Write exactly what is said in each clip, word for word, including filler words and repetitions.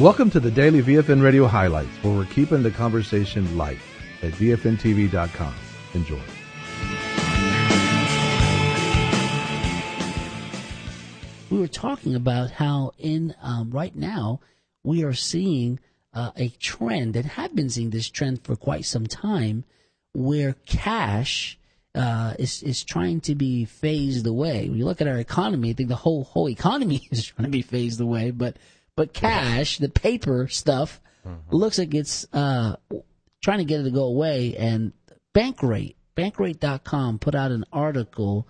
Welcome to the Daily V F N Radio Highlights, where we're keeping the conversation light at V F N T V dot com. Enjoy. We were talking about how in um, right now we are seeing uh, a trend, and have been seeing this trend for quite some time, where cash uh, is is trying to be phased away. When you look at our economy, I think the whole whole economy is trying to be phased away. But but cash, the paper stuff, mm-hmm. looks like it's uh, trying to get it to go away. And Bankrate, Bankrate dot com put out an article.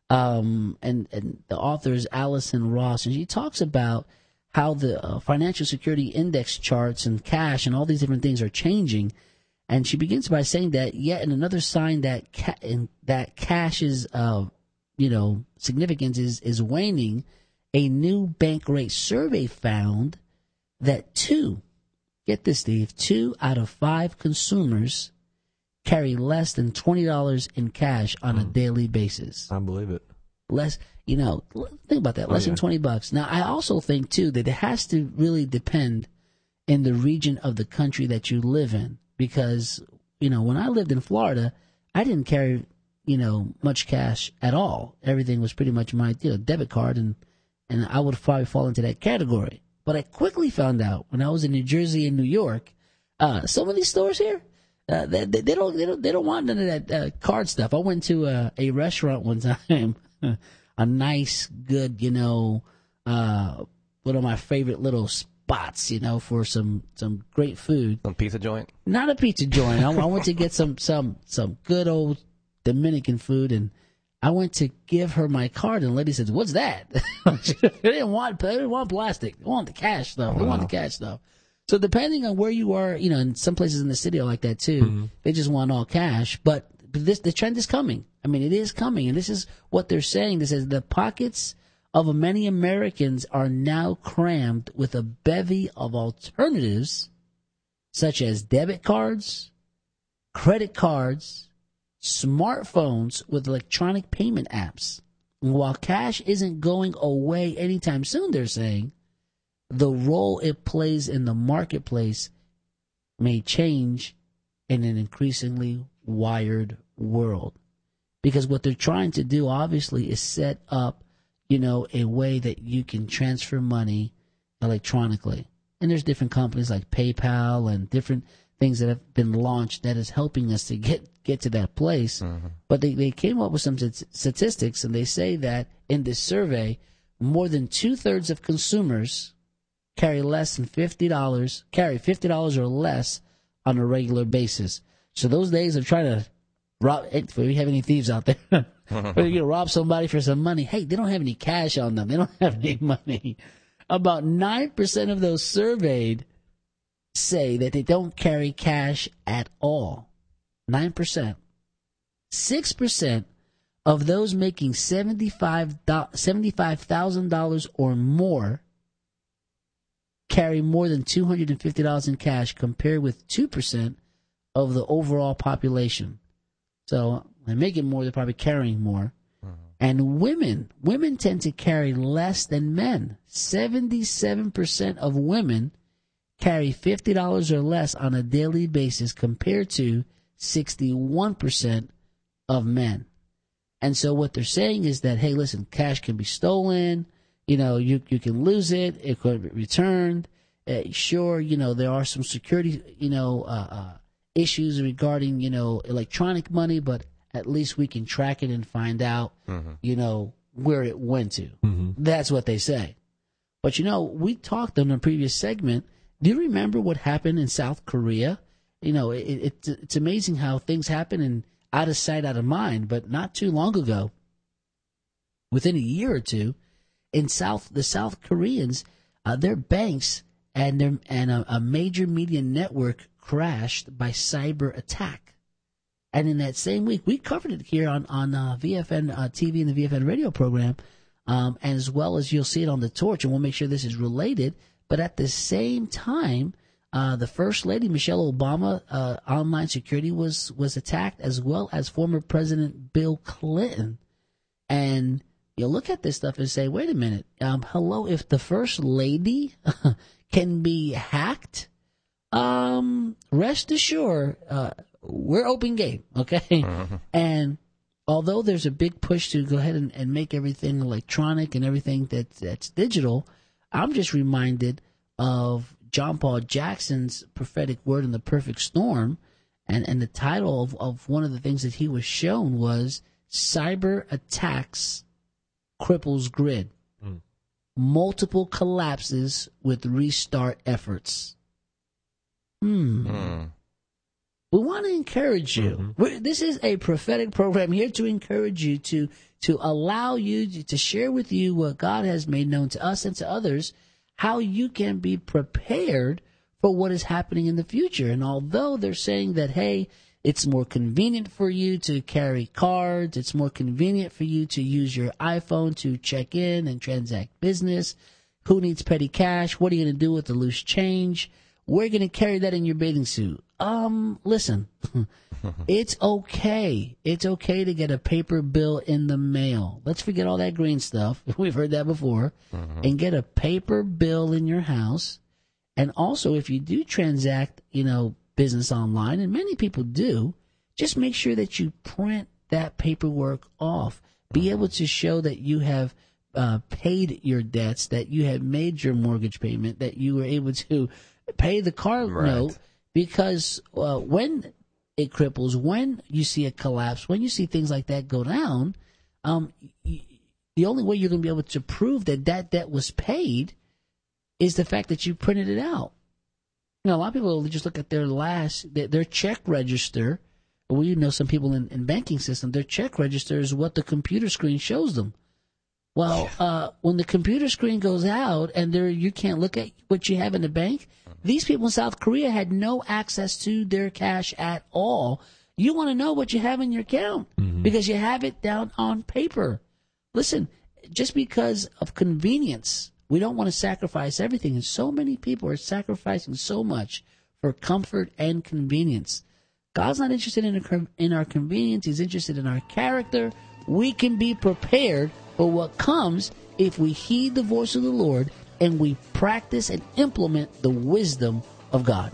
Um, and, and the author is Allison Ross, and she talks about how the uh, financial security index charts and cash and all these different things are changing. And she begins by saying that yet and another sign that ca- in, that cash's uh, you know significance is, is waning. A new Bankrate survey found that two, get this, Steve, two out of five consumers carry less than twenty dollars in cash on mm. a daily basis. I believe it. Less, you know, think about that, less oh, yeah. than twenty bucks. Now, I also think, too, that it has to really depend in the region of the country that you live in. Because, you know, when I lived in Florida, I didn't carry, you know, much cash at all. Everything was pretty much my, you know, debit card, and, and I would probably fall into that category. But I quickly found out when I was in New Jersey and New York, uh, some of these stores here, Uh, they, they don't, they don't, they don't want none of that uh, card stuff. I went to uh, a restaurant one time, a nice, good, you know, uh, one of my favorite little spots, you know, for some, some great food. Some pizza joint? Not a pizza joint. I, I went to get some, some, some good old Dominican food, and I went to give her my card, and the lady says, "What's that?" They didn't want, they didn't want plastic. They want the cash stuff. They wow. want the cash stuff. So depending on where you are, you know, in some places in the city are like that too. Mm-hmm. They just want all cash. But this, the trend is coming. I mean, it is coming. And this is what they're saying. This is the pockets of many Americans are now crammed with a bevy of alternatives, such as debit cards, credit cards, smartphones with electronic payment apps. And while cash isn't going away anytime soon, they're saying, the role it plays in the marketplace may change in an increasingly wired world. Because what they're trying to do, obviously, is set up, you know, a way that you can transfer money electronically. And there's different companies like PayPal and different things that have been launched that is helping us to get, get to that place. Mm-hmm. But they, they came up with some statistics, and they say that in this survey, more than two-thirds of consumers carry less than fifty dollars, carry fifty dollars or less on a regular basis. So those days of trying to rob, if we have any thieves out there, or you rob somebody for some money, hey, they don't have any cash on them. They don't have any money. About nine percent of those surveyed say that they don't carry cash at all. nine percent. six percent of those making seventy-five thousand dollars or more carry more than two hundred fifty dollars in cash, compared with two percent of the overall population. So they make it more, they're probably carrying more. Mm-hmm. And women, women tend to carry less than men. seventy-seven percent of women carry fifty dollars or less on a daily basis, compared to sixty-one percent of men. And so what they're saying is that, hey, listen, cash can be stolen. You know, you you can lose it. It could be returned. Uh, sure, you know, there are some security, you know, uh, uh, issues regarding, you know, electronic money, but at least we can track it and find out, mm-hmm. you know, where it went to. Mm-hmm. That's what they say. But, you know, we talked on a previous segment. Do you remember what happened in South Korea? You know, it, it, it's amazing how things happen and out of sight, out of mind. But not too long ago, within a year or two, in South, the South Koreans, uh, their banks and their and a, a major media network crashed by cyber attack. And in that same week, we covered it here on on uh, V F N uh, T V and the V F N radio program, um, and as well as you'll see it on the Torch, and we'll make sure this is related. But at the same time, uh, the First Lady Michelle Obama uh, online security was was attacked, as well as former President Bill Clinton. And you look at this stuff and say, wait a minute, um, hello, if the First Lady can be hacked, um, rest assured, uh, we're open game, okay? Mm-hmm. And although there's a big push to go ahead and, and make everything electronic and everything that, that's digital, I'm just reminded of John Paul Jackson's prophetic word in the perfect storm. And, and the title of, of one of the things that he was shown was Cyber Attacks Cripples Grid. Mm. Multiple collapses with restart efforts. Hmm. Mm. We want to encourage you. Mm-hmm. We're, this is a prophetic program here to encourage you, to to allow you to, to share with you what God has made known to us and to others, how you can be prepared for what is happening in the future. And although they're saying that, hey, it's more convenient for you to carry cards, it's more convenient for you to use your iPhone to check in and transact business. Who needs petty cash? What are you going to do with the loose change? We're going to carry that in your bathing suit. Um, listen, it's okay. It's okay to get a paper bill in the mail. Let's forget all that green stuff. We've heard that before. Mm-hmm. And get a paper bill in your house. And also, if you do transact, you know, business online, and many people do, just make sure that you print that paperwork off. Be able to show that you have uh, paid your debts, that you have made your mortgage payment, that you were able to pay the car right. note, because uh, when it cripples, when you see a collapse, when you see things like that go down, um, y- the only way you're going to be able to prove that that debt was paid is the fact that you printed it out. You know, a lot of people just look at their last, their, their check register. Well, you know, some people in, in banking system, their check register is what the computer screen shows them. Well, uh, when the computer screen goes out and there you can't look at what you have in the bank, these people in South Korea had no access to their cash at all. You want to know what you have in your account mm-hmm. because you have it down on paper. Listen, just because of convenience, we don't want to sacrifice everything. And so many people are sacrificing so much for comfort and convenience. God's not interested in, a, in our convenience. He's interested in our character. We can be prepared for what comes if we heed the voice of the Lord and we practice and implement the wisdom of God.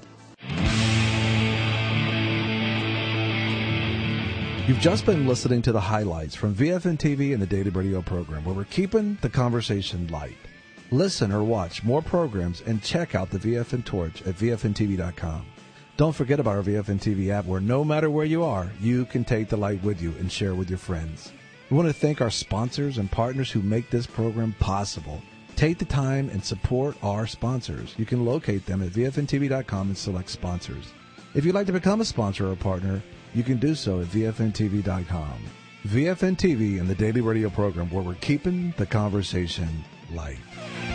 You've just been listening to the highlights from V F N T V and the Daily Radio program, where we're keeping the conversation light. Listen or watch more programs and check out the V F N Torch at V F N T V dot com. Don't forget about our V F N T V app, where no matter where you are, you can take the light with you and share with your friends. We want to thank our sponsors and partners who make this program possible. Take the time and support our sponsors. You can locate them at V F N T V dot com and select sponsors. If you'd like to become a sponsor or a partner, you can do so at V F N T V dot com. V F N T V and the Daily Radio program, where we're keeping the conversation light.